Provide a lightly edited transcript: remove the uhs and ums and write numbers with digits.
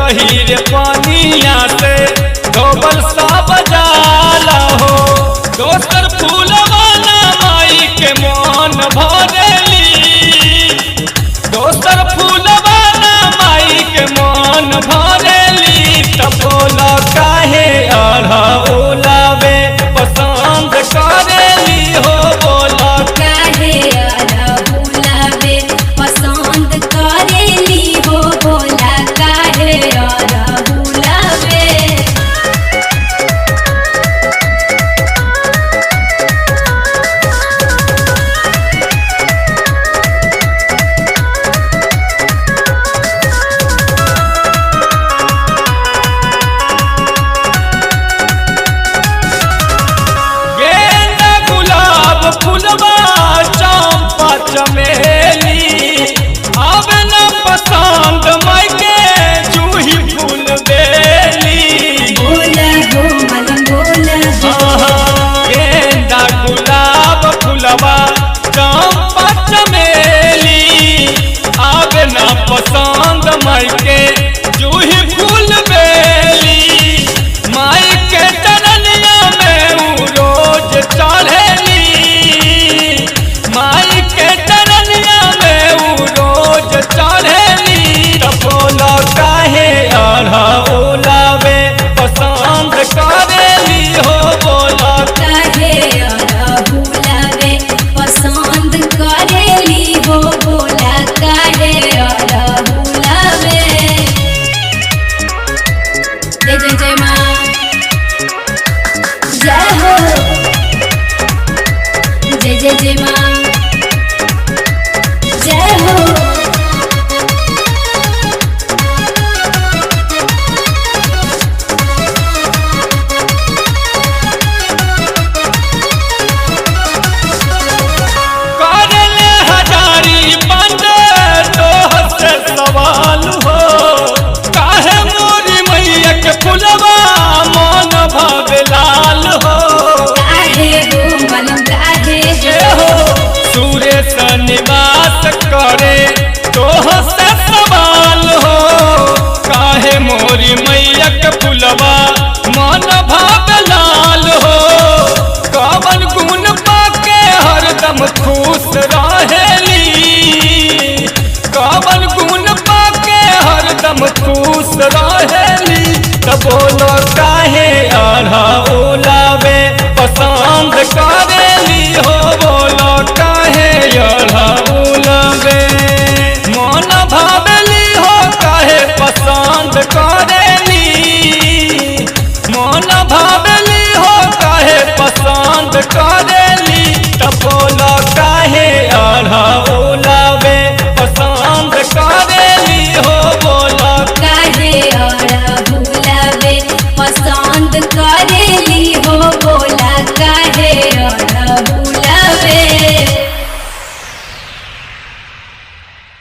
गहीर पानिया से धोबल सब जाला हो। दोसर फूलवाना माई के मन भरेली, दोसर फूलवाना माई के मन भरेली। तब बोला काहे अढ़ौलावे पसंद करेली हो, बोला काहे अढ़ौलावे पसंद करेली हो, बोला काहे अढ़ौलावे। गेंदा गुलाब फूलवा चंपा चमेली अब न पसंद माई के जूही फूल बेली। बोला हो मलम बोला हो, गेंदा गुलाब फूलवा चंपा चमेली अब न पसंद माई के जूही फूल बेली। माई के चरनिया में उ रोज चढ़ेली, माई के चरनिया में उ रोज चढ़ेली। तब बोला काहे अढ़ौलावे पसंद करेली हो, बोला काहे अढ़ौलावे पसंद करेली हो, बोला काहे अढ़ौलावे। जय जय जय माँ, जय हो, जय जय जय माँ, जय हो। करले हजारी बंद तोह से सवाल हो, काहे मोरी मैया के फुलवा मन भावे लाल हो। काहे हो मलम काहे जे हो सुरेश निवास करे तोह से सवाल हो, काहे मोरी मैया के फुलवा मन भावे लाल हो। कवन गुण पाके हरदम खुश रहेली, कवन गुण पाके हरदम खुश रहेली। तब बोलो काहे अढ़ौला